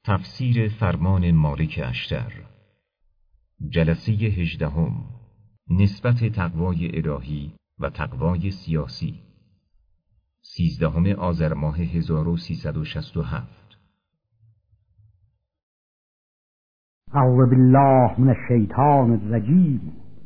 تفسیر فرمان مالک اشتر. جلسه 18. نسبت تقوای الهی و تقوای سیاسی. 13 آذر ماه 1367. اعوذ بالله من الشیطان الرجیم.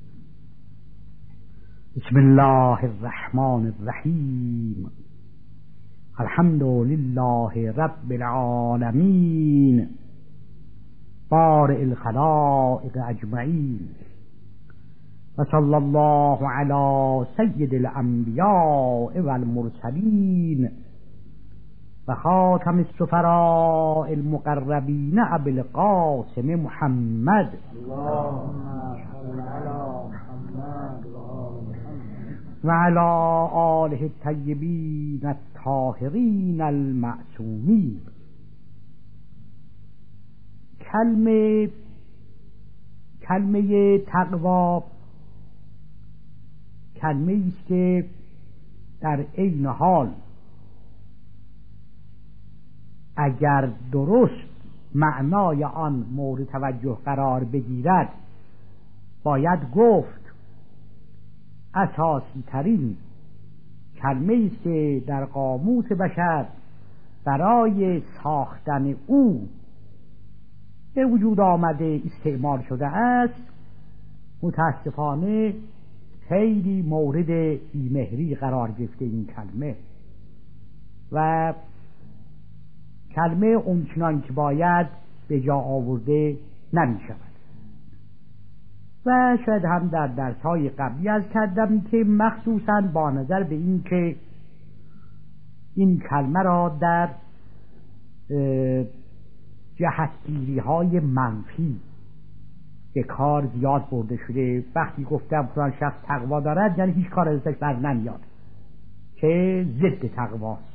بسم الله الرحمن الرحیم. الحمد لله رب العالمین بارئ الخلائق اجمعین و صلی الله علی سید الانبیاء والمرسلین و خاتم السفراء المقربین ابی القاسم محمد و علی آله الطیبین الطاهرین المعصومین. کلمه تقوا کلمه است که در عین حال اگر درست معنای آن مورد توجه قرار بگیرد باید گفت اساسی ترین کلمه است که در قاموس بشر برای ساختن او به وجود آمده استعمال شده است. متاسفانه خیلی مورد بیمهری قرار گرفته این کلمه و کلمه اونچنان که باید به جا آورده نمی شود. و شاید هم در درس‌های قبلی عرض کردم که مخصوصاً با نظر به این که این کلمه را در جهتگیری‌های منفی به کار زیاد برده شده. وقتی گفتم فلان شخص تقوا دارد یعنی هیچ کار ازش بر نمیاد که ضد تقواست.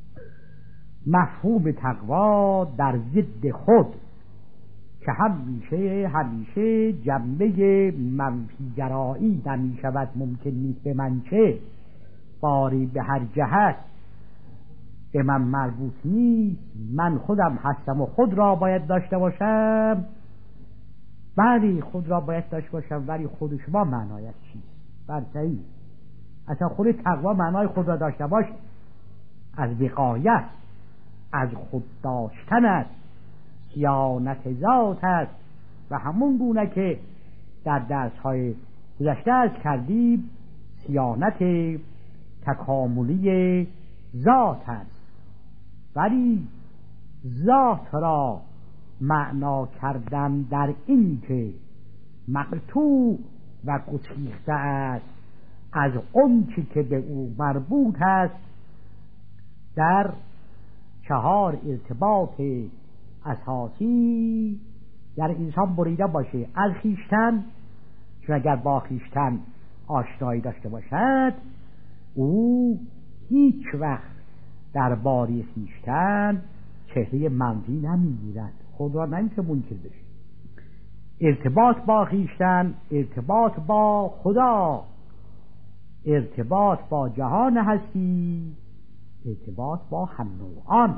مفهوم تقوا در ضد خود که همیشه جنبه منفیگرایی نمی شود، ممکن نیست به من چه باری به هر جهت به من مربوط نیست، من خودم هستم و خود را باید داشته باشم، ولی خود را باید داشته باشم ولی خود شما معنایش چیست؟ برسایی اصلا خود تقوا معنای خود را داشته باش از وقایت از خود داشتن است، صیانت ذات است و همون گونه که در درس‌های گذشته از کردیم صیانت تکاملی ذات است. ولی ذات را معنا کردن در این که مقطوع و گسیخته است از آنچه که به او مربوط است در 4 ارتباط اساسی در انسان بریده باشه. از خویشتن، چون اگر با خویشتن آشنایی داشته باشد او هیچ وقت در باری خویشتن چهره منفی نمیگیرد، خود را نمیتونه منکر بشه. ارتباط با خویشتن، ارتباط با خدا، ارتباط با جهان هستی، ارتباط با هم نوعان.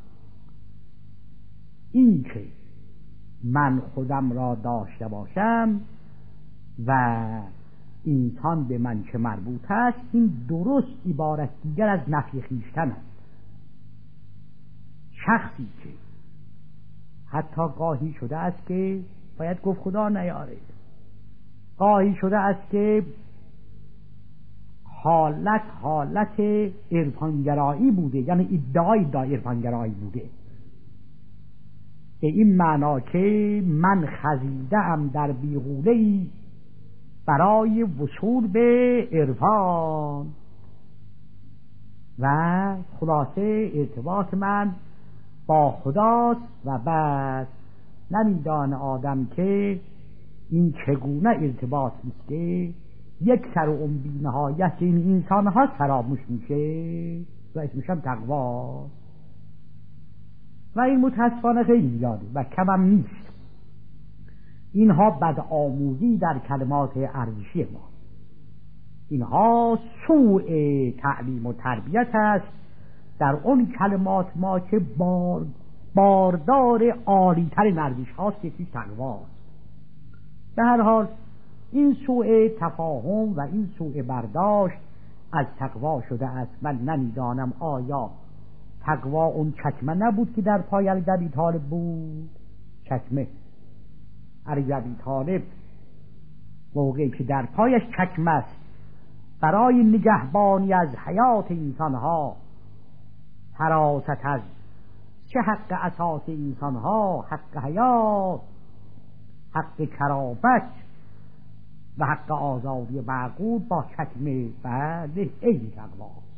این که من خودم را داشته باشم و انسان به من چه مربوط است، این درست عبارت دیگر از نفی خویشتن است. شخصی که حتی گاهی شده است که باید گفت خدا نیاره، گاهی شده است که حالت عرفانگرایی بوده، یعنی ادعای عرفانگرایی بوده، به این معنا که من خزیده‌ام در بیغوله‌ای برای وصول به عرفان و خلاصه ارتباط من با خداست و بس. نمیدانه آدم که این چگونه ارتباط است که یک سر و اون بی نهایت این انسان ها فراموش میشه و اسمش هم تقواست و این متاسفانه خیلی زیاده و کمم نیست. اینها بدآموزی در کلمات ارزشی ما، اینها سوء تعلیم و تربیت است در اون کلمات ما که باردار عالی‌تر ورزش هاست، یکی تقواست. به هر حال این سوء تفاهم و این سوء برداشت از تقوا شده است. من نمیدانم آیا تقوا اون چکمه نبود که در پای علی بن ابی طالب بود؟ چکمه علی بن ابی طالب موقعی که در پایش چکمه است برای نگهبانی از حیات انسانها، حراست از چه حق اساس انسانها، حق حیات، حق کرامت و حق آزادی معقول، با چکمه بله این تقواست.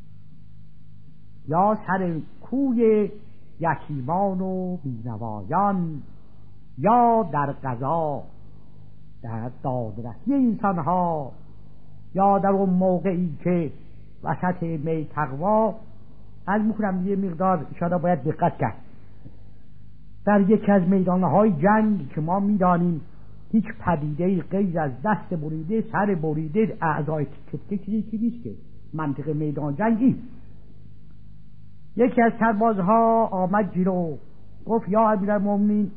یا سر کوی یتیمان و بینوایان، یا در قضا در دادرسی انسانها، یا در اون موقعی که وسط می تقوا از میکنم یه مقدار اشاره باید دقت کرد. در یکی از میدانهای جنگ که ما میدانیم هیچ پدیده غیر از دست بریده، سر بریده، اعضای تکه چیزی نیست که منطق میدان جنگی. یکی از سربازها آمد جلو گفت یا امیرالمومنین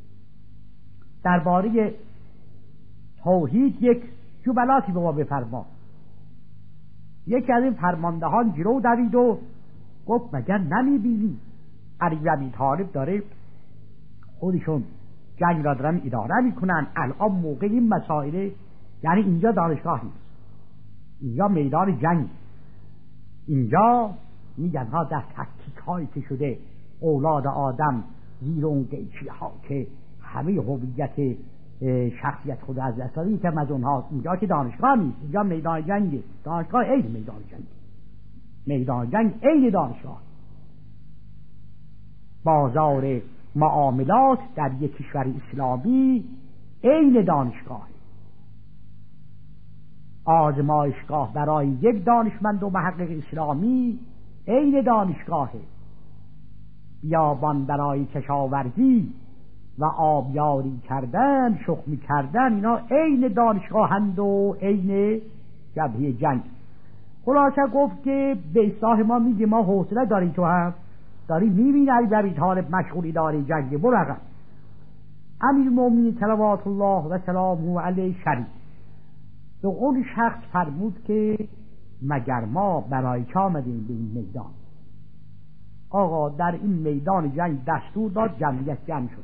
درباره توحید یک جملاتی به ما بفرما. یکی از این فرماندهان جلو دوید و گفت مگر نمیبینی علی بن ابی طالب داره خودشون جنگ را دارن اداره میکنن، الان موقع این مسائله، یعنی اینجا دانشگاه نیست، اینجا میدان جنگ، اینجا میگن ها در تکتیک هایی که شده اولاد آدم زیر اون قیچی ها که همه هویت شخصیت خود از دست داده، یکم از اونها. اینجا که دانشگاه نیست، اینجا میدان جنگه. دانشگاه عین میدان جنگ، میدان جنگ عین دانشگاه. بازار معاملات در یک کشور اسلامی عین دانشگاه. آزمایشگاه برای یک دانشمند و محقق اسلامی عین دانشگاه. بیابان برای کشاورزی و آبیاری کردن، شخمی کردن، اینا عین دانشگاهند و عین جبهه جنگ. خلاصه گفت که به اصلاح ما میگه ما حوصله داریم، تو هم داری میبینی علی بن ابی طالب مشغولی داری جنگ، برو عقب. امیرالمومنین صلوات الله و سلامه علیه شریف به اون شخص فرمود که مگر ما برای چه آمدیم به این میدان؟ آقا در این میدان جنگ دستور داد جمعیت جمع شد.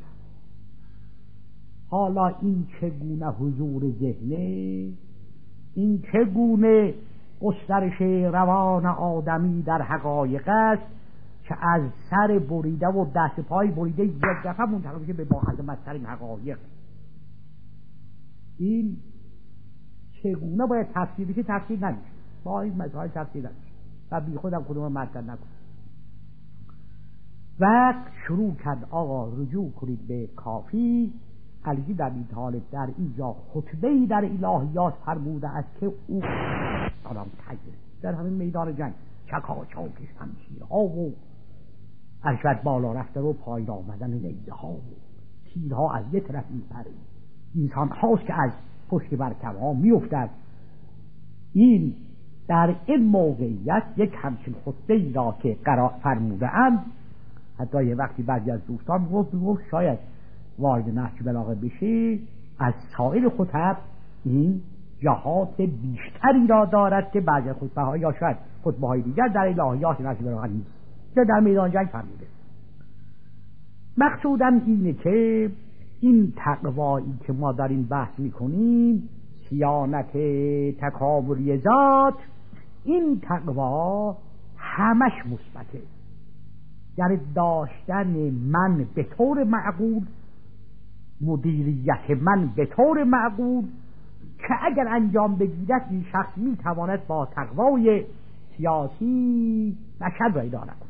حالا این چگونه حضور ذهنه، این چگونه گسترش روان آدمی در حقایق است که از سر بریده و دست پای بریده یک دفعه منتقل بشه به با عظمت‌ترین حقایق. این چگونه باید تفسیر بشه؟ تفسیر نمیشه، با این مسائل تفسیر نمیشه و بی خودم کدوم مطلب نکن. وقت شروع کرد آقا رجوع کنید به کافی. علی بن ابی طالب در اینجا خطبه‌ای در الهیات فرموده است که او سلام تجر در همین میدان جنگ چکاچاک شمشیرها و عرشت بالا رفته و پایین آمدن نیزه ها و تیرها از یک طرف میپره، انسان هاست که از پشت برکم ها میافتد. این در این موقعیت یک همچین خطبه‌ای را که قرار فرموده اند، حتی یه وقتی بعضی از دوستان گفت شاید وارد نهج بلاغه بشه، از سایر خطب این جهات بیشتری را دارد که بعضی خطبه ها یا شاید خطبه های دیگر در الهیات نهج بلاغه نیست که در میدان جنگ فرموده. مقصودم اینه که این تقوایی که ما در این بحث میکنیم، صیانت تکاملی ذات، این تقوا همش مثبته، یعنی داشتن من به طور معقول، مدیریت من به طور معقول که اگر انجام بگیرد این شخص میتواند با تقوای سیاسی بشر را اداره کند،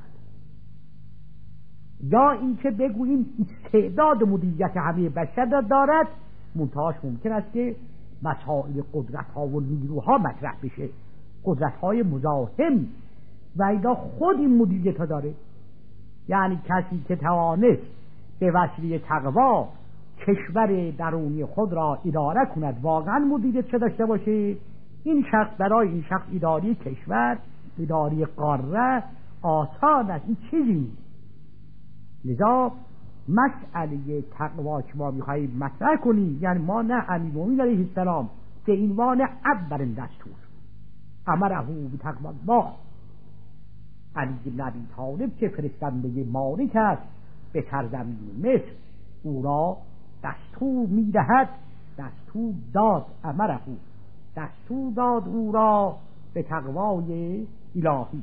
یا اینکه بگوییم استعداد مدیریت همه بشر را دارد، منتهاش ممکن است که مسائل قدرت ها و نیروها مطرح بشه، قدرت های مزاحم، و اینا خود این مدیریت ها داره. یعنی کسی که توانست به وسیله تقوا کشور درونی خود را اداره کند، واقعا مدیریت چه داشته باشه، این شخص برای این شخص اداره کشور، اداره قاره آسان است. این چیزی نیست، لذا مسئله تقوا که ما میخواییم مطرح کنیم، یعنی ما نه امیرالمومنین علیه السلام که عنوان اول دستور امره به تقوا الله، علی بن ابی طالب که فرستنده مالک است به سرزمین مصر، او را دستور میدهد، دستور داد، امره دستور داد او را به تقوای الهی.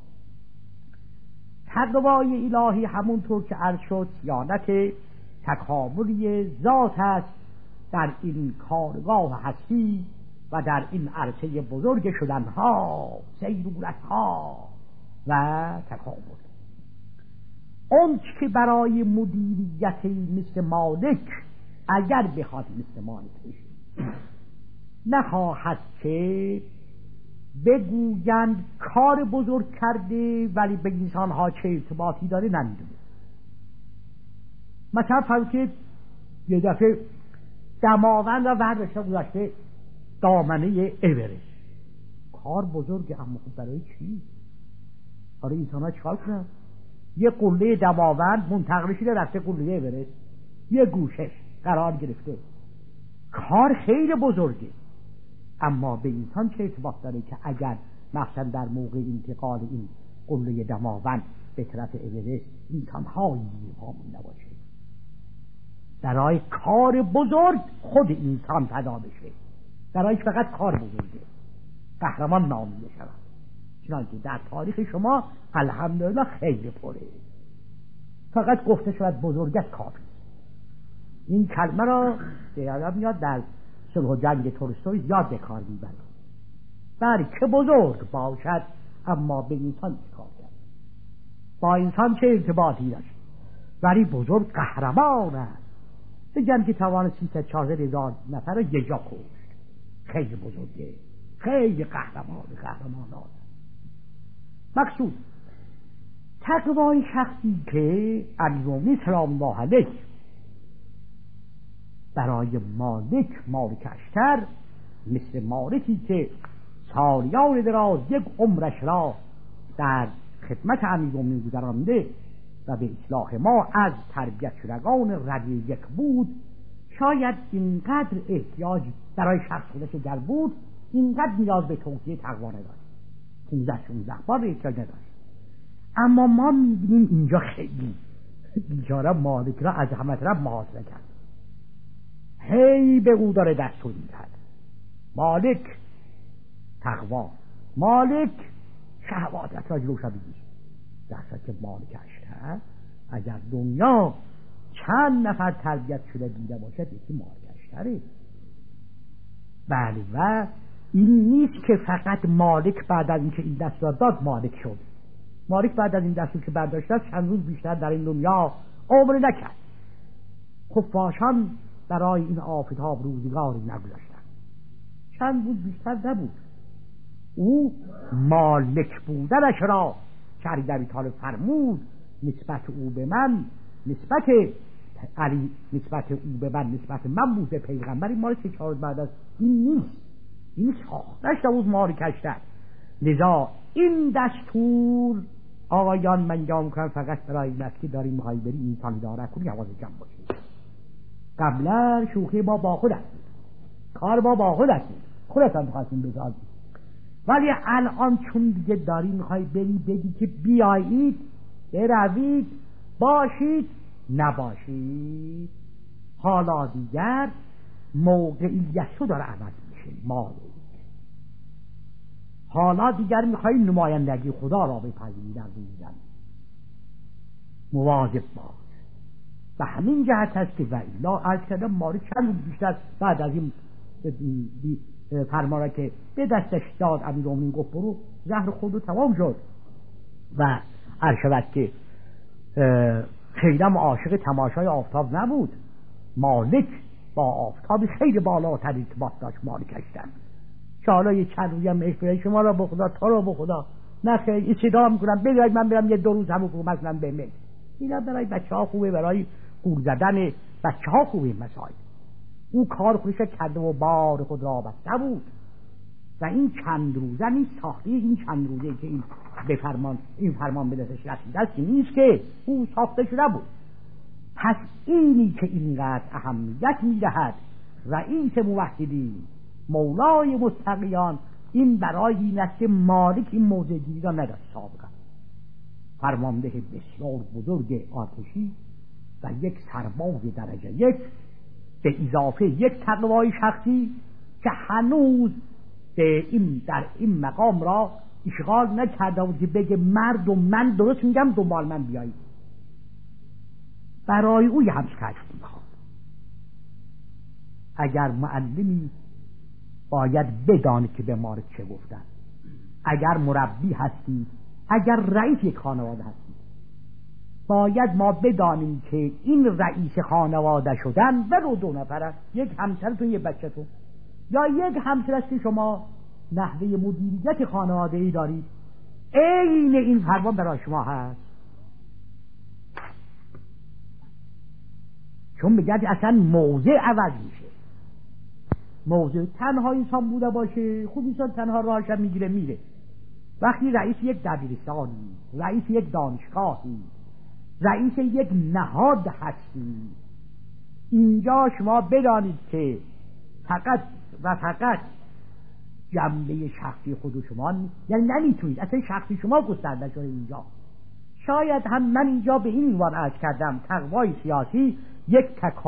تقوای الهی همونطور که عرض شد صیانت تکاملی ذات است در این کارگاه هستی و در این عرصه بزرگ شدنها، سیرورتها و تکامل. اون که برای مدیریت مثل مالک اگر بخواد مثل مالک بشه، نخواهد که بگویند کار بزرگ کرده ولی به انسانها چه ارتباطی داره نمیدونه. مثلا فرض کنید یه دفعه دماوند را برداشته گذاشته دامنه اورست، کار بزرگه، اما خب برای چی؟ برای انسانها چیکار کنن؟ یه قله دماوند منتقل شده رفته قله اورست، یه گوشش قرار گرفته، کار خیلی بزرگه، اما به انسان چه ارتباط داره که اگر مثلا در موقع انتقال این قله دماوند به طرف اورست انسان‌هایی پامون نباشه، برای کار بزرگ خود انسان فدا بشه، برای فقط کار بزرگه قهرمان نامیده شود. چنانکه در تاریخ شما الحمدلله خیلی پره، فقط گفته شود بزرگت کافی. این کلمه را یادم میاد در صلح و جنگ تولستوی زیاد به کار میبرد. بله که بزرگ باشد اما به انسان چه کار کرد، با انسان چه ارتباطی داشت، ولی بزرگ قهرمان است. بگم که توان 300,000 نفر را یه جا کشت، خیلی بزرگه، خیلی قهرمانان. مقصود تقوای شخصی که امیرالمومنین سلام الله علیه برای مالک اشتر، مثل مالکی که سالیان دراز یک عمرش را در خدمت امیرالمومنین گذرانده و به اصلاح ما از تربیت شدگان رده یک بود، شاید اینقدر احتیاج برای شخص خودش گر بود اینقدر نیاز به توصیه تقوا نداشت، 15-16 بار احتیاج نداشت. اما ما میبینیم اینجا خیلی بیچاره مالک را از همه طرف محاصره کرد، هی به او داره دستور میدهد. مالک تقوا، مالک شهوات را جلوش بگیر، در حالی که مالک اشتر اگر دنیا چند نفر تربیت شده دیده باشد یکی مالک اشتره. بله، و این نیست که فقط مالک بعد از اینکه این دستور داد مالک شد. مالک بعد از این دستور که برداشت چند روز بیشتر در این دنیا عمر نکرد. خفاشان برای این آفتاب روزگاری نگذاشتند، چند روز بیشتر نبود. او مالک بودنش را علی بن ابی طالب فرمود نسبت او به من، نسبت علی نسبت او به من، نسبت من بود به پیغمبر. مال 3-4 بعد از این نیست، این ساختش بود مالک اشتر. لذا این دستور آقایان من جا میکنم فقط برای این است که داریم میخوایی بریم انسان داره کنی حواظ جمع باشید. قبلا شوخی با خود است، کار با خود است، خودت هم میخواستیم بزازی، ولی الان چون دیگه داری میخوایی بگی که بیایید، بروید، باشید، نباشید، حالا دیگر موقعیت رو داره عوض میشه. حالا دیگر میخوایی نمایندگی خدا را بپذیری در دنیا، مواظب باش. به همین جهت هست که ویلا عرض کردم مالک چند روز بیشتر بعد از این فرمانه که به دستش داد امیرالمومنین گفت برو، زهر خود تمام شد. و عرض شود که خیلی عاشق تماشای آفتاب نبود. مالک با آفتاب خیلی بالاتر ارتباط داشت مالک اشتر. که حالا یه چند روزی هم اشتراک شما را بخدا، تا را بخدا، نه خیلی صدا میکنم بگوید من برم یه 2 روز همون خوب مثلا بمید. اینا برای بچه ها خوبه، برای گول زدن بچه ها خوبه مسائل. او کار خودش کرده و بار خود را بسته بود. و این چند روزه نیست ساخته این چند روزه که این فرمان به دستش رسیده است نیست که او ساخته شده بود. پس اینی که اینقدر اهمیت میدهد رئیس موحدین مولای متقیان، این برای این است که مالک این موضع‌گیری را نداشت سابقا، فرمانده بسیار بزرگ آتشی و یک سرباز درجه یک به اضافه یک تقوای شخصی که هنوز در این مقام را اشغال نکرده بود که بگه مردم من درست میگم دنبال من بیایید. برای او یه همس کشف میخواد. اگر معلمی باید بدانه که به ما چه گفتن، اگر مربی هستی، اگر رئیس یک خانواده هستی، باید ما بدانیم که این رئیس خانواده شدن ولو 2 نفر، یک همسرتون یک بچه‌تون یا یک همسر است که شما نحوه مدیریت خانواده‌ای دارید، عین این فرمان برای شما هست. چون بگید اصلا موضع عوض میشه. موضع تنها انسان بوده باشه، خوب انسان تنها راهش میگیره میره. وقتی رئیس یک دبیرستانی، رئیس یک دانشگاهی، رئیس یک نهاد هستی، اینجا شما بدانید که فقط و فقط جنبه شخصی خود شما یعنی نمیتونید اصلا شخصی شما گسترده شده اینجا. شاید هم من اینجا به این عنوان عرض کردم تقوای سیاسی یک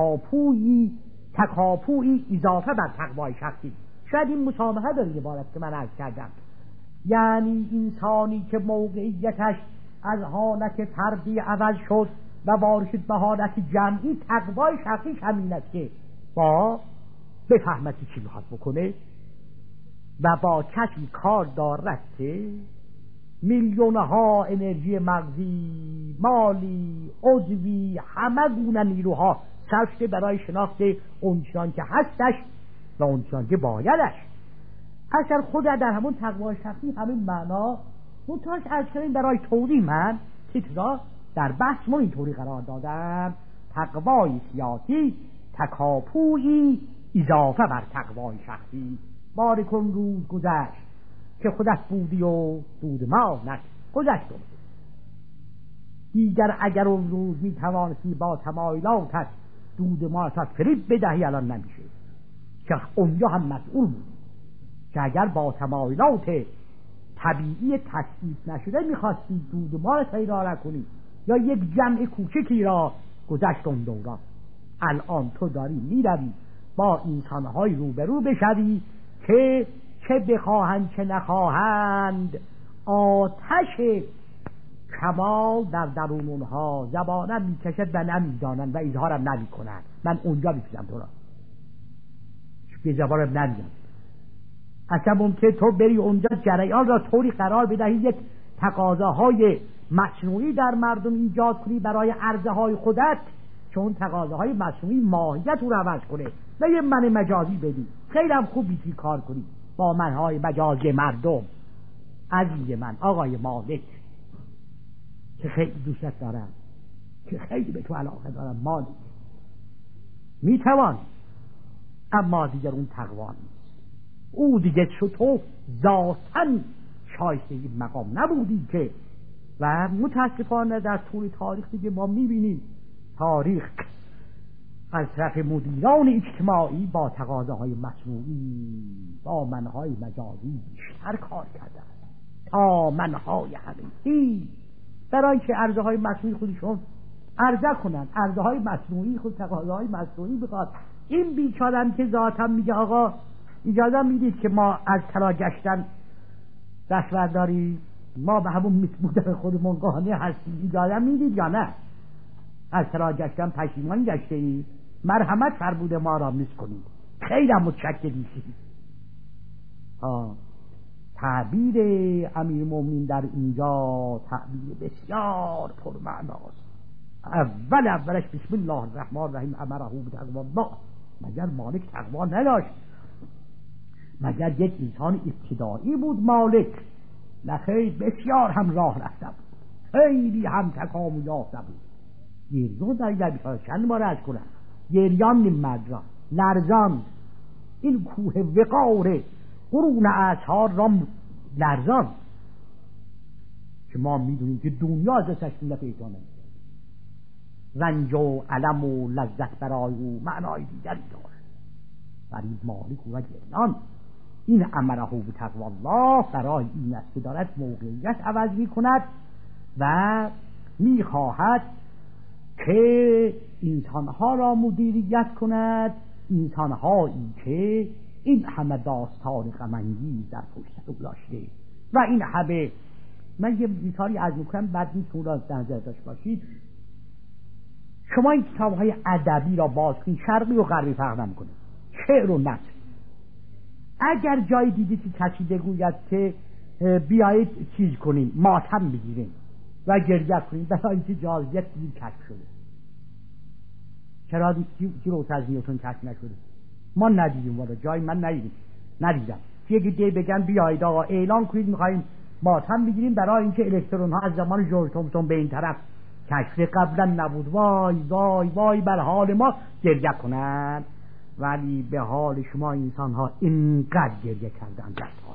تکاپویی اضافه بر تقوای شخصی. شاید این مسامحه داره عبارت که من عرض کردم، یعنی انسانی که موقعیتش از حالت فردی عوض شد و وارد شد به حالت جمعی، تقوای شخصی همین است که با بفهمد چی میخواد بکنه و با کسی کار دارد که میلیونها انرژی مغزی، مالی، عضوی، همه گونه نیروها صرف شده برای شناخت اونچنان که هستش و اونچنان که بایدش. اصلا خود در همون تقوای شخصی همین معنا منتهاش از کردیم برای توضیح من تیترا در بحث من اینطوری قرار دادم: تقوای سیاسی تکاپویی اضافه بر تقوای شخصی. باری کن روز گذشت که خودت بودی و دود ما گذشت دیگر، اگر اون روز می توانستی با تمایلاتت دود ما تا فریب بدهی الان نمیشه، که اونجا هم مسئول بودی که اگر با تمایلات طبیعی تثبیت نشده میخواستی دود ما را تیرار کنی یا یک جمع کوچکی را گذشت اون دوران. الان تو داری میروی با انسانهای روبرو بشوی که چه بخواهند چه نخواهند آتش کمال در درون اونها زبانم میکشد و نمیدانند و اظهارم نمیکنند. من اونجا میپیدم تو را به زبانم نمیدانم. اصلا ممکن تو بری اونجا جریان را طوری قرار بدهی یک تقاضاهای مصنوعی در مردم ایجاد کنی برای عرضه‌های خودت، چون تقاضاهای مصنوعی ماهیت رو عوض کنه و یه من مجازی بدی. خیلی هم خوب بیتی کار کنی با منهای مجازی مردم. عزیز من آقای مالک که خیلی دوستت دارم، که خیلی به تو علاقه دارم مالک، میتوان، اما دیگر اون تقوا نیست. او دیگه تو ذاتاً شایسته این مقام نبودی که. و متاسفانه در طول تاریخ دیگه ما میبینیم تاریخ از طرف مدیران اجتماعی با تقاضاهای مصنوعی، با منهای مجازی بیشتر کار کردن تا منهای حقیقی، برای که عرضه‌های مصنوعی خودشون عرضه کنن. عرضه‌های مصنوعی خود تقاضاهای مصنوعی بخواد. این بیچارم که ذاتاً میگه آقا اجازه میدید که ما از طلا گشتن دست برداریم، ما به همون مثبودن خودمون قانع هستیم، اجازه میدید یا نه؟ از طلا گشتن پشیمان گشته اید، مرحمت فرموده ما را میز کنید، خیلی متشکریم. تعبیر امیرالمومنین در اینجا تعبیر بسیار پرمعناست. اولش بسم الله الرحمن الرحیم امره بتقوا الله. مگر مالک تقوا نداشت؟ مگر یک انسان ابتدایی بود مالک؟ نخیر، بسیار هم راه رفته بود، خیلی هم تکامل یافته بود. گریان در بیشتر چند بار از کنم، گریان نیم مرد را لرزان. این کوه وقار قرون اعصار را لرزان که ما میدونیم که دنیا از تشکیل پیدا نمیشه. رنج و علم و لذت برای او معنای دیگری داشت. برای مالک و گرنان این امره به تقوی الله برای این است که دارد موقعیت عوض میکند و میخواهد که انسانها را مدیریت کند، انسانهایی که این همه داستان غم‌انگیز در پشت سر داشته و این همه. من یه مثالی از میکنم بعد میتون را در نظر داشته باشید. شما این کتاب‌های ادبی را باز کنید، شرقی و غربی فرق نمی‌کنه، شعر و نثر. اگر جایی دیدید که کسی بگوید که بیایید چیز کنیم، ماتم بگیریم و گریه کنیم برای اینکه جاذبیت دیر کشف شده، چرا روز از نیوتن کشف نشده؟ ما ندیدیم، والا جای من ندیدم که یکی دی بگن بیایید آقا اعلان کنید می‌خوایم ماتم بگیریم برای اینکه الکترون ها از زمان جورج تومسون به این طرف کشف قبلا نبود، وای وای وای بر حال ما گریه کنند. ولی به حال شما انسان ها اینقدر گریه کردن دست ها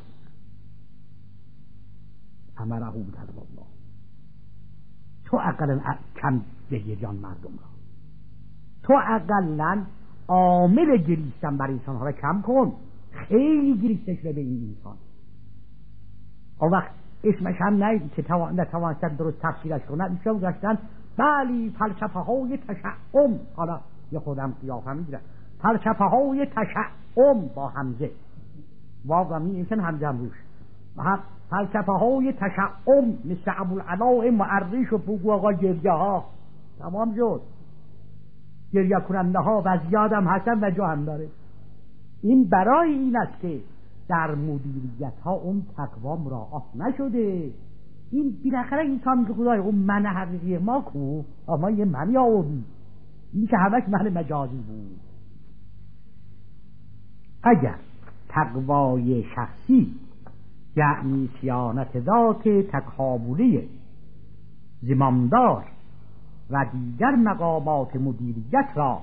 امره به تقوی الله. تو اقلا کم بگیریان مردم را، تو اقلا عامل گریستن بر انسان ها را کم کن. خیلی گریسته شده به این انسان. اون وقت اسمش هم نهید که نتوانستن درست تفسیرش کنن، ایشون گشتن بلی فلسفه های تشعم. حالا یه خودم قیافه میگیرم، فلسفه های تشعم با همزه واقعا میشن همزه هم روش، فلسفه های تشعم مثل ابوالعلاء معریش و بگو آقا گریه ها تمام شد. گریه کننده ها و زیاد هم هستن و جا هم داره. این برای این است که در مدیریت ها اون تقوا مراعات نشده. این بالاخره انسان میگه خدای اون من حقیقی ما کو، اما یه منی آوردی، این که همش من مجازی بود. اگر تقوای شخصی یعنی صیانت ذات تکاملی زمامدار و دیگر مقامات مدیریت را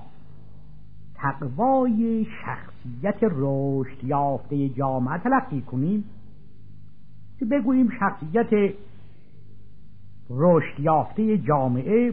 تقوای شخصیت رشد یافته جامعه تلقی کنیم، که بگوییم شخصیت رشد یافته جامعه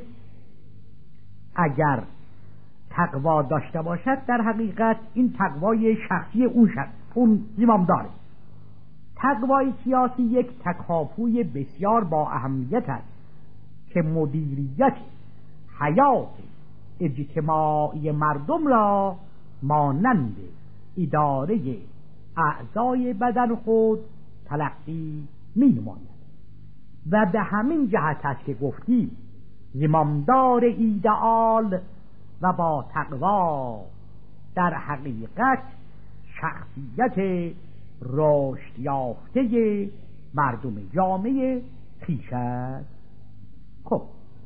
اگر تقوا داشته باشد در حقیقت این تقوای شخصی اون زمام داره. تقوای سیاسی یک تکاپوی بسیار با اهمیت است که مدیریت حیات اجتماعی مردم را مانند اداره اعضای بدن خود تلقی می نماید و به همین جهت است که گفتیم زمامدار ایدئال و با تقوا در حقیقت شخصیت رشد یافته مردم جامعه خویش است. خب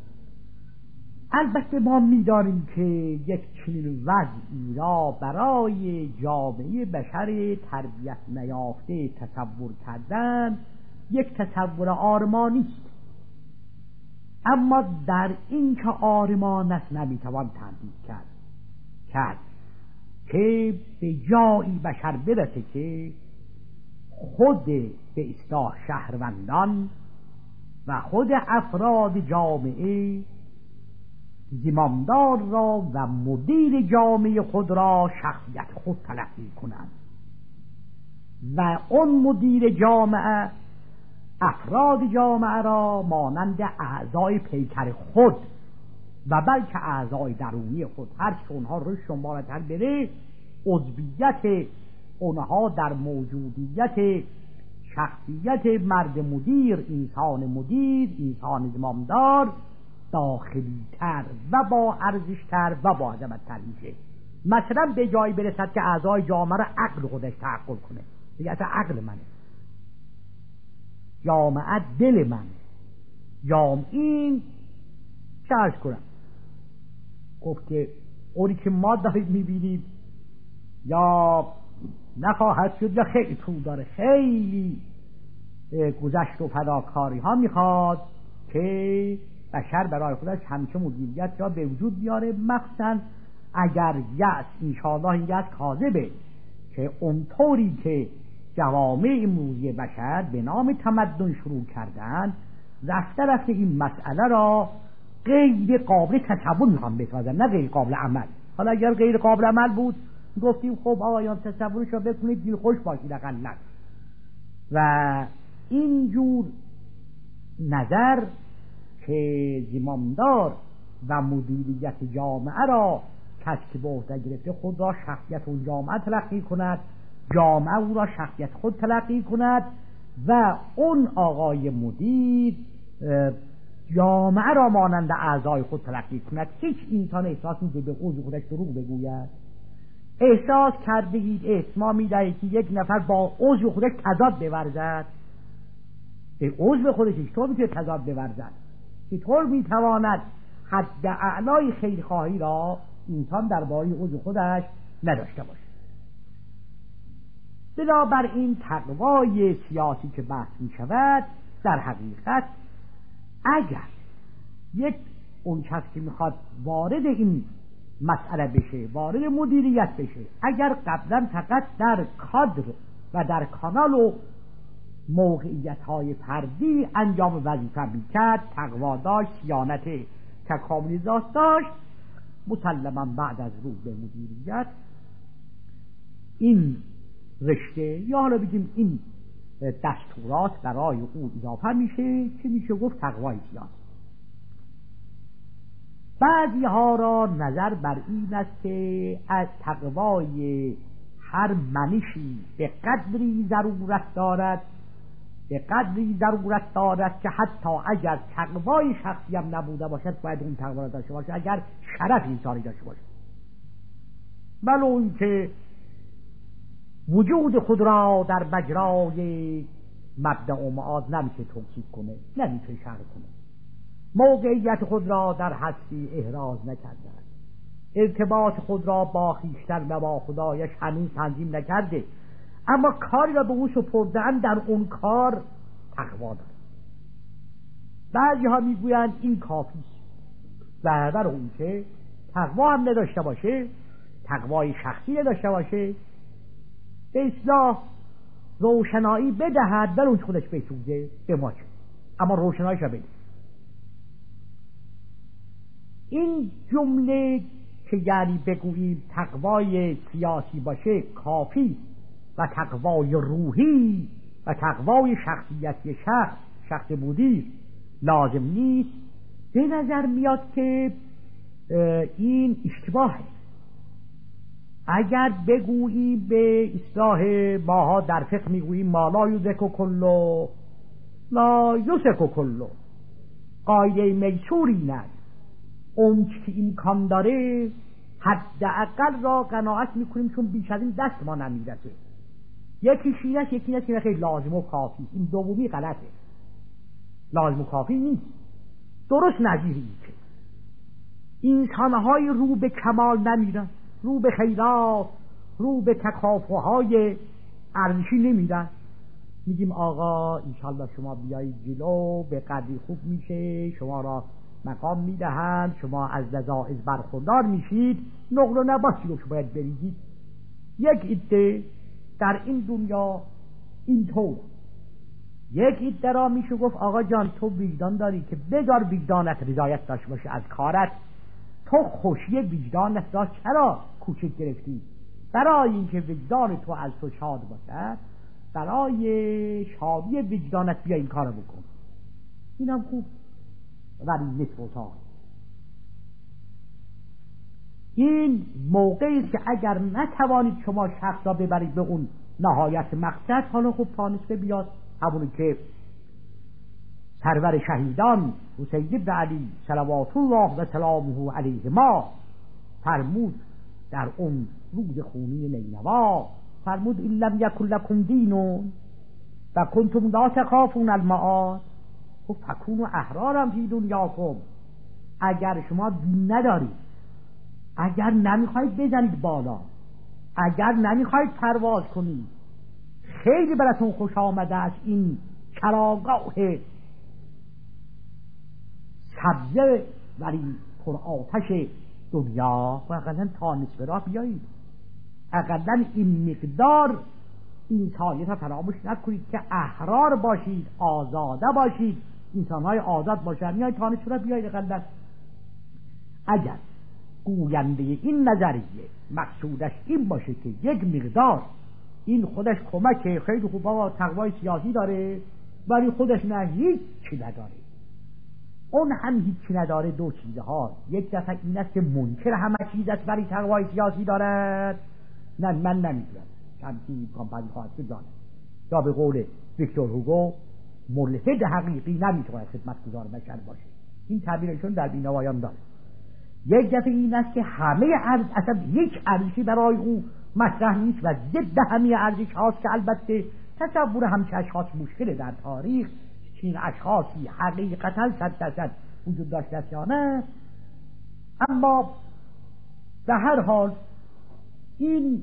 البته ما می‌دانیم که یک چنین وضعی را برای جامعه بشر تربیت نیافته تصور کردن یک تصور آرمانی است، اما در این که آرمان است نمیتوان تردید کرد که به جایی بشر برسه که خود به اصطلاح شهروندان و خود افراد جامعه زمامدار را و مدیر جامعه خود را شخصیت خود تلقی کنند و اون مدیر جامعه افراد جامعه را مانند اعضای پیکر خود و بلکه اعضای درونی خود هر که اونها رشد و بالاتر بره، عضویت اونها در موجودیت شخصیت مرد مدیر، انسان زمامدار داخلی تر و با ارزش تر و با عظمت تر میشه. مثلا به جایی برسد که اعضای جامعه را عقل خودش تعقل کنه، دیگه اصلا عقل منه، جامعه دل من، این چه عرض کنم، گفت که اونی که ما دارید میبینید یا نخواهد شد یا خیلی طول داره، خیلی گذشت و فداکاری ها میخواد که بشر برای خودش همیشه مدیریت را به وجود بیاره، مخصوصا اگر یأس انشاءالله این یأس کاذبه که اونطوری که جوامع امروزی بشر به نام تمدن شروع کردن، رفته این مسئله را غیر قابل تصور میخوام بسازن، نه غیر قابل عمل. حالا اگر غیر قابل عمل بود گفتیم خب آقایان تصورش را بکنید دل خوش باشید اقلا. و اینجور نظر که زمامدار و مدیریت جامعه را کسی که به عهده گرفته خود را شخصیت اون جامعه تلقی کند، جامعه او را شخصیت خود تلقی کند و اون آقای مدیر جامعه را مانند اعضای خود تلقی کند. هیچ انسان احساس می‌کنه به عضو خودش دروغ بگوید؟ احساس کرده اید، اسما می‌دهید که یک نفر با عضو خودش تضاد بورزد؟ به عضو خودش چطور می‌تونه تضاد بورزد؟ چطور می‌تواند حد اعلای خیرخواهی را انسان درباره عضو خودش نداشته باشد؟ بنابراین تقوای سیاسی که بحث می‌شود در حقیقت اگر یک اون کس که میخواد وارد این مسئله بشه، وارد مدیریت بشه، اگر قبلا فقط در کادر و در کانال و موقعیت‌های فردی انجام وظیفه میکرد، تقوا داشت، صیانت تکاملی ذات داشت، مسلماً بعد از ورود به مدیریت این رشته یا حالا بگیم این دستورات برای او اضافه میشه که میشه گفت تقوای سیاسی. بعضی ها را نظر بر این است که از تقوای هر منشی به قدری ضرورت دارد که حتی اگر تقوای شخصی هم نبوده باشد باید اون تقوا را داشته باشد، اگر شرف انسانی داشته باشد، ولو اینکه وجود خود را در مجرای مبدأ و معاد نمیشه توصیف کنه، نمیشه شرح کنه، موقعیت خود را در هستی احراز نکرده، ارتباط خود را با خویشتن و با خدایش هنوز تنظیم نکرده، اما کاری را به او سپرده‌اند، در اون کار تقوا داره. بعضی ها میگویند این کافی است، در اون که تقوا هم نداشته باشه، تقوای شخصی نداشته باشه، به اصلاح روشنایی بدهد ولی اون خودش بسوزه به ما چه، اما روشناییش را بده. این جمله که یعنی بگوییم تقوای سیاسی باشه کافی و تقوای روحی و تقوای شخصیتی شخص مدیر لازم نیست، به نظر میاد که این اشتباهه. اگر بگوییم به اصطلاح ماها در فقه میگوییم ما لا یدرک کله لا یدرک کله، قاعده میسور این است اون که امکان داره حداقل را قناعت میکنیم چون بیش از این دست ما نمیرسه. یکی شیرش یکی نه که خیلی لازم و کافی، این دومی غلطه، لازم و کافی نیست. درست نظیر این که انسانهای رو به کمال نمیرن، رو به خیرات، رو به تکافوهای ارزشی نمیرن. میگیم آقا انشالله شما بیایید جلو به قدری خوب میشه، شما را مقام میدهند، شما از لذاعز برخوردار میشید، نقل و نباتی رو باید بریزید. یک عده در این دنیا اینطور، یک عده را میشه گفت آقا جان تو وجدان داری که بذار وجدانت رضایت داشته باشه از کارت، تو خوشی وجدانت را چرا کوچک گرفتی؟ برای اینکه وجدان تو از تو شاد باشد، برای شادی وجدانت بیا این کارو بکن. اینم خوب، ولی نصف اتاق. این موقعی است که اگر نتوانید شما شخص را ببرید به اون نهایت مقصد، حالا خب تانسته بیاد همونی که سرور شهیدان حسین بن علی صلوات الله و سلامه علیه ما فرمود در اون روز خونی نینوا، فرمود این لم یکن لکم دین و کنتم لا تخافون المعاد فکونوا احرارا فی دنیاکم. اگر شما دین ندارید، اگر نمیخواید بزنید بالا، اگر نمیخواید پرواز کنید، خیلی براتون خوش آمده است این چراگاه سبزه ولی پر آتش دنیا، و اقلا تا نصف راه بیایید، اقلا این مقدار انسانیت را فراموش نکنید که احرار باشید، آزاده باشید، انسانهای آزاد باشند. میای تانه چرا بیایید قلت؟ اگر گوینده این نظریه مقصودش این باشه که یک مقدار این خودش کمک خیلی خوب با تقوای سیاسی داره ولی خودش نه هیچی نداره، اون هم هیچی نداره، دو چیزها، یک دفعه این است که منکر همه چیز است ولی تقوای سیاسی دارد، نه من نمیدونم همچین کامپانی خواهد شد دانه، یا به قول ویکتور هوگو ملحد حقیقی نمیتواند خدمتگزار بشر باشه. این تعبیرشون در بینوایان داره. یک دفعه این است که همه ارز اصلا یک ارزشی برای او مطرح نیست و ضد همه ارزش هاست که البته تصور همچه اشخاص مشکله در تاریخ، چین اشخاصی حقیقتا 100% وجود داشته است یا نه، اما به هر حال این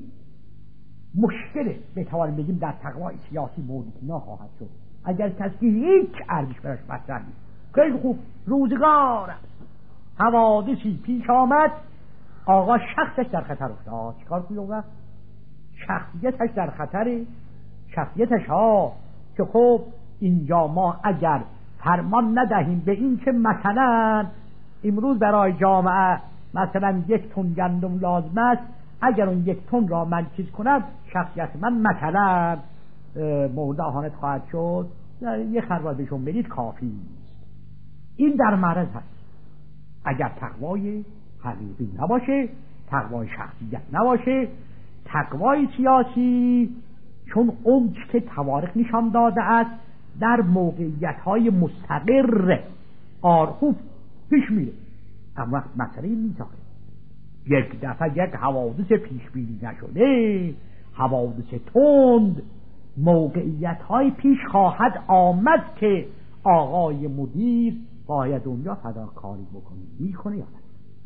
مشکل بتوانیم بگیم در تقوای سیاسی موردینا خواهد شد اگر کسی هیچ ارزش براش مطرح نیست. خیلی خوب، روزگار است، حوادثی پیش آمد، آقا شخصش در خطر افتاد، چیکار کنیم آقا؟ شخصیتش در خطره، شخصیتش ها که خب اینجا ما اگر فرمان ندهیم به این که مثلا امروز برای جامعه مثلا 1 تن گندم لازم است، اگر اون 1 تن را من چیز کنم شخصیت من مثلا مورد اهانت خواهد شد، یه خروار بهشون بدید کافی. این در معرض هست اگر تقوای حقیقی نباشه، تقوای شخصیت نباشه، تقوای سیاسی چون اون که تواریخ نشان داده است در موقعیت‌های مستقر خوب پیش میره، اما مسئله این نیست. یک دفعه یک حوادث پیش بینی نشده، حوادث تند، موقعیت‌های پیش خواهد آمد که آقای مدیر باید اونجا فداکاری بکنه، میکنه یا نه؟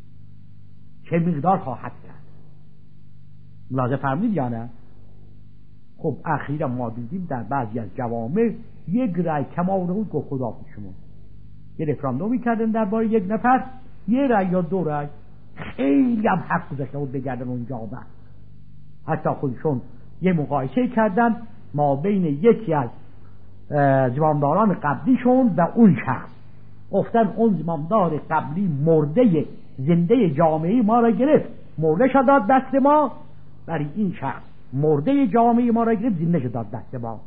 چه مقدار خواهد کرد؟ ملاحظه فرمودید یا نه؟ خب اخیرا ما دیدیم در بعضی از جوامع یک رأی کمال بود گفت خدا شما، یه رفراندومی کردن درباره یک نفر، یه رأی یا 2 رأی، خیلی هم حق گذاشته بود بگردن اونجا بعد. حتی خودشون یه مقایسه کردن ما بین یکی از زمامداران قبلیشون و اون شخص، گفتن اون زمامدار قبلی مرده زنده جامعه ما را گرفت، مرده شد داد دست ما، ولی این شخص مرده جامعه ما را گرفت، زنده شد داد دست ما.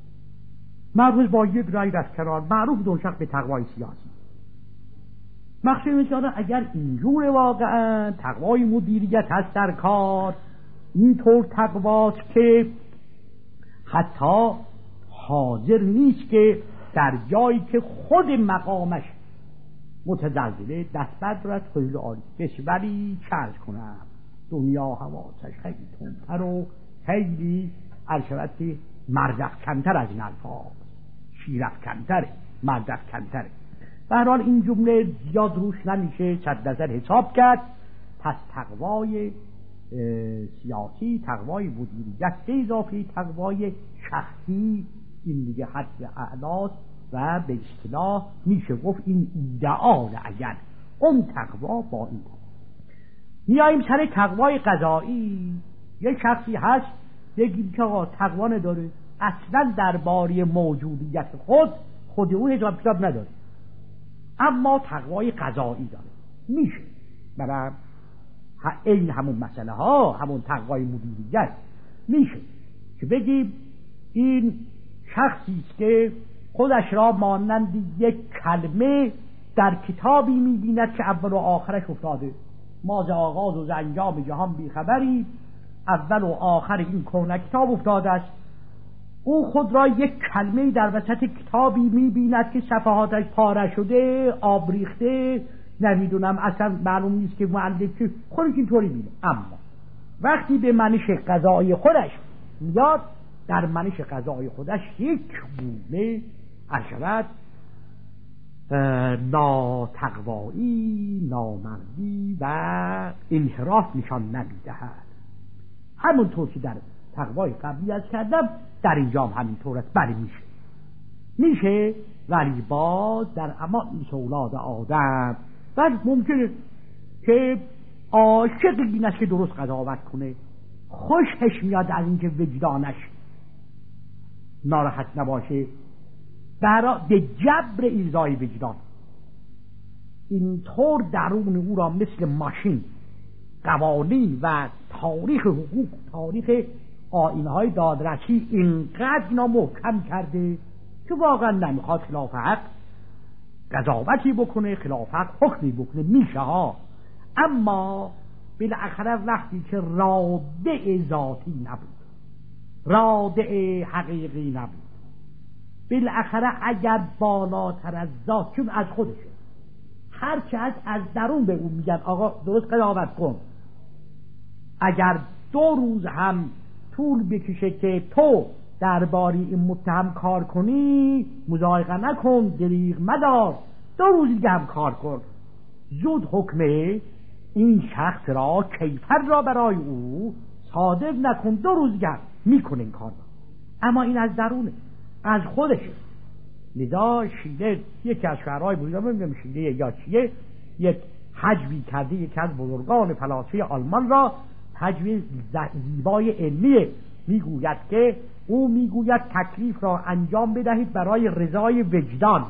مرموز با یک رأی دست کنار، معروف دو شخص به تقوای سیاسی. مخصوص میشانه اگر اینجور واقعا تقوای مدیریت هست در کار، اینطور تقواست که حتی حاضر نیست که در جایی که خود مقامش متزلزله دست بردارد، خیلی عالی ولی چرز کنم دنیا حواسش خیلی تندتر و خیلی عرشبت مردفکنتر از این الفاظ، شیرفکنتره، مردفکنتره. به هر حال این جمله زیاد روش نمیشه 100% حساب کرد. پس تقوای سیاسی، تقوای مدیریت به اضافه تقوای شخصی، این دیگه حد اعلاست و به اصطلاح میشه گفت این ایدئال. اگر اون تقوا با این تقوا میاییم سر تقوای قضایی، یک شخصی هست بگیم که آقا تقوا نداره، اصلا درباره موجودیت خود او حساب کتاب نداره، اما تقوای قضایی داره، میشه برای این همون مسئله ها، همون تقوای مدیریت میشه که بگیم این شخصی است که خودش را مانند یک کلمه در کتابی میبیند که اول و آخرش افتاده، ما ز آغاز و ز انجام جهان بیخبری، اول و آخر این کهنه کتاب افتاده است. او خود را یک کلمه در وسط کتابی میبیند که صفحاتش پاره شده، آب ریخته، نمیدونم اصلا معلوم نیست که مؤلف که خودش اینطوری بینه. اما وقتی به منش قضایی خودش میاد، در منش قضایی خودش یک گونه عشرت ناتقوایی، نامردی و انحراف نشان نمیدهد. همونطور که در تقوای قبلی از کردم در اینجا هم همینطور است. بله میشه ولی باز در امان اولاد آدم و ممکنه که عاشق این است که درست قضاوت کنه، خوشش میاد از اینکه وجدانش ناراحت نباشه به جبر ایذای وجدان. اینطور درون او را مثل ماشین قوانین و تاریخ حقوق، تاریخ آیین‌های دادرسی اینقدر اینا محکم کرده که واقعا نمیخواد خلاف حق قضاوتی بکنه، خلاف حق حکمی بکنه، میشه ها. اما بالاخره وقتی که رادع ذاتی نبود، رادع حقیقی نبود، بالاخره اگر بالاتر از ذات، چون از خودشه، هرچه از درون به اون میگن آقا درست قضاوت کن، اگر 2 روز هم طول بکشه که تو درباره این متهم کار کنی، مضایقه نکن، دریغ مدار، 2 روز دیگه هم کار کن، زود حکم این شخص را، کیفر را برای او صادر نکن، 2 روز دیگه میکنه این کار. اما این از درونه، از خودشه. لذا شیله، یکی از شعرهای بزرگان، نمیدونم شیله یا چیه، یک حجبی کرده یکی از بزرگان فلاسفه آلمان را، حجب زیبای علمیه، میگوید که او میگوید تکلیف را انجام بدهید برای رضای وجدان،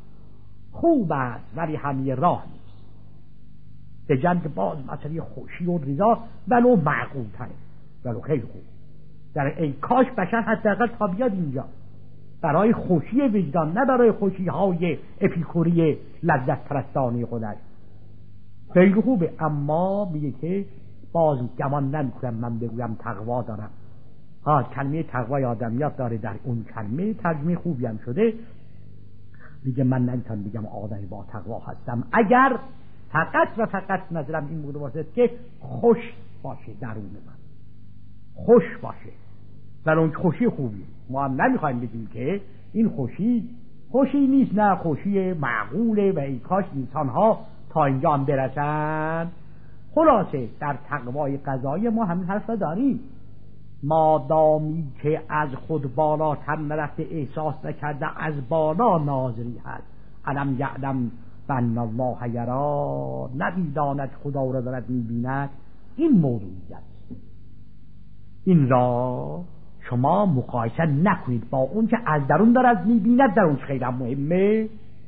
خوب است ولی همیه راه نیست. به جنگ باز مسئله خوشی و رضا ولو معقول تره، ولو خیلی خوب، در ای کاش بشر حداقل تا بیاد اینجا برای خوشی وجدان، نه برای خوشی های اپیکوری لذت پرستانی خودش. خیلی خوبه، اما میگه که باز گمان نمیکنم من بگویم تقوا دارم. کلمه تقوای آدمیات داره، در اون کلمه ترجمه خوبی هم شده. میگه من نمیتونم بگم آدمی با تقوا هستم اگر فقط و فقط نظرم این بوده باشه که خوش باشه، درون من خوش باشه، ولی اون خوشی خوبی. ما هم نمیخوایم بگیم که این خوشی نیست، نه، خوشی معقوله و ای کاش انسان ها تا اینجا هم برسن. خلاصه در تقوای قضایی ما همین حرف داریم، مادامی که از خود بالاتر نرفته، احساس نکرده از بالا ناظری هست. علم یعلم بان الله یرا، نمیداند خدا را دارد میبیند. این موضوعیت، این را شما مقایسه نکنید با اون که از درون دارد میبیند. در اون خیلی مهمه.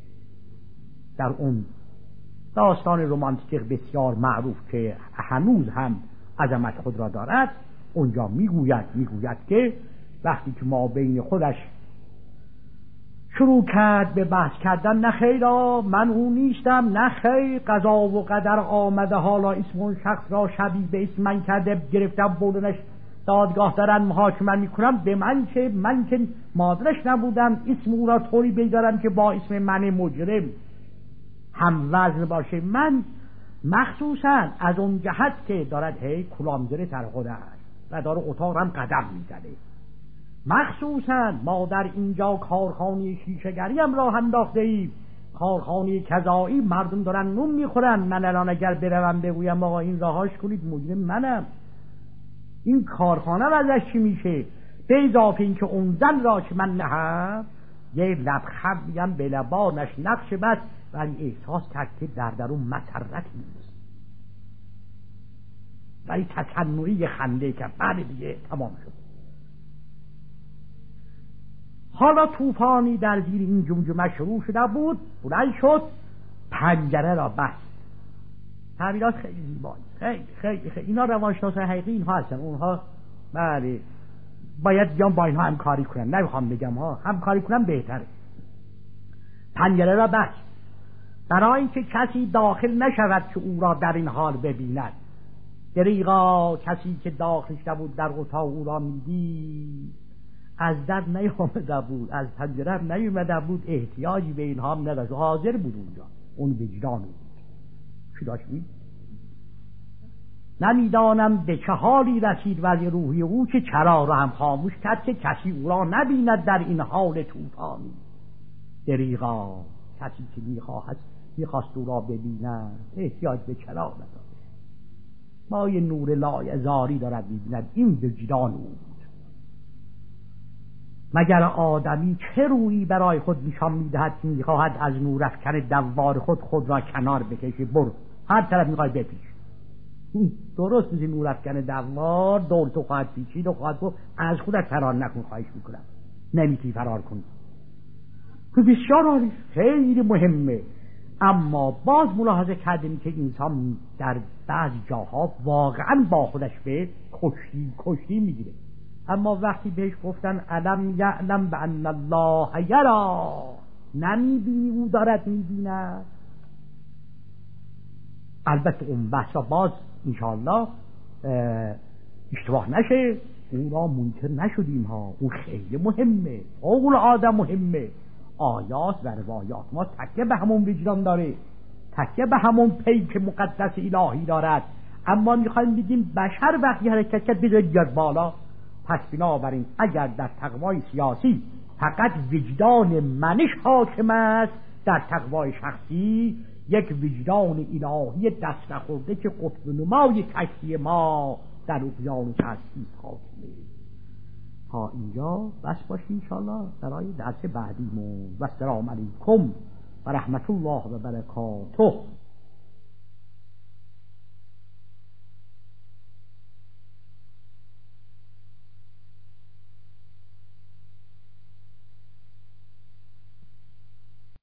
در اون داستان رمانتیک بسیار معروف که هنوز هم عظمت خود را دارد، اونجا میگوید که وقتی که ما بین خودش شروع کرد به بحث کردن، نه خیرا من اون نیستم، نه خیر قضا و قدر آمده، حالا اسم اون شخص را شبیه به اسم من کرده، گرفتم بردنش دادگاه دارن محاکمه میکنم، به من که مادرش نبودم اسم او را طوری بیدارم که با اسم من مجرم هم وزن باشه. من مخصوصا از اون جهت که دارد کلامزره تر خودش و داره اتاق هم قدم میزنه، مخصوصا ما در اینجا کارخانه شیشه‌گری هم راه انداخته ایم، کارخانه کذایی، مردم دارن نون میخورن. من الان اگر بروم بگویم آقا این راهاش کنید، مجرم منم، این کارخانه ازش چی میشه؟ به اضافه این که اون زن را که من نهم یه لبخند میگم به لبانش نقش بس، ولی احساس کرد که در درون مسرت نیست، ولی تصنعی خنده که بعد دیگه تمام شد. حالا طوفانی در زیر این جمجمه شروع شده بود، بلند شد، پنجره را بست. تعبیرات خیلی زیبایی، خیلی اینا روانشناس حقیقی اینها هستن، اونها بله باید بیان با اینها همکاری کنن. نمیخوام بگم همکاری کنن بهتره. پنجره را بست برای اینکه کسی داخل نشود که او را در این حال ببیند. دریغا کسی که داخل شده بود در اتاق او را میدید، از در نیامده بود، از پنجره نیامده بود، احتیاجی به اینها هم نداشت، حاضر بود اونجا. اون وجدان بود. چی داشت بود؟ نمیدانم به چه حالی رسید ولی روحی او که چرا را هم خاموش کرد که کسی او را نبیند در این حال طوفانی. دریغا کسی که میخواست او را ببیند احتیاج به چرا نداشت، ما یه نور لایزاری دارد میبیند. این وجدان او بود. مگر آدمی چه رویی برای خود نشان میدهد که میخواهد از نور افکن دوار خود را کنار بکشه؟ برو هر طرف میخوای بپیش. درست میشه نور افکن دوار دور تو خواهد پیچید و خواهد گفت از خودت فرار نکن، خواهش میکنم. نمیتونی فرار کنی. تو بسیار عالی، خیلی مهمه. اما باز ملاحظه کردیم که انسان در بعضی جاها واقعا با خودش به کشتی میگیره. اما وقتی بهش گفتن علم یعلم بان الله یرا، نمیبینی او دارد میبیند. البته اون بحثا باز انشاءالله اشتباه نشه، اون را منکر نشدیم ها، اون خیلی مهمه، اول آدم مهمه. آیات و روایات ما تکیه به همون وجدان داره، تکیه به همون پیک مقدس الهی دارد. اما میخوایم بگیم بشر وقتی حرکت کرد بذارید بیاد بالا. پس بنابراین اگر در تقوای سیاسی فقط وجدان منش حاکم است، در تقوای شخصی یک وجدان الهی دست نخورده که قطب نمای کشتی ما در اقیانوس هستی حاکمه. تا اینجا بس باشی انشاءالله. برای درس بعدیمون و السلام علیکم و رحمت الله و برکاته.